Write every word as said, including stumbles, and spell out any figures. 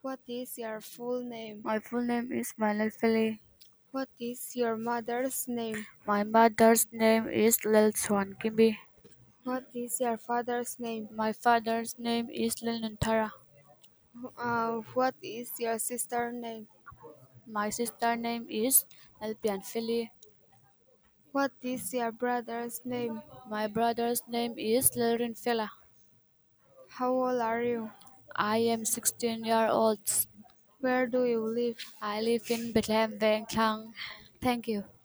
What is your full name? My full name is Violet Philly. What is your mother's name? My mother's name is Lil Swan Kimbi. What is your father's name? My father's name is Lil Nantara. Uh, what is your sister's name? My sister's name is Elpian Philly. What is your brother's name? My brother's name is Lil Rinfela. How old are you? I am sixteen year old. Where do you live? I live in Bethlehem, Vang Klang. Thank you.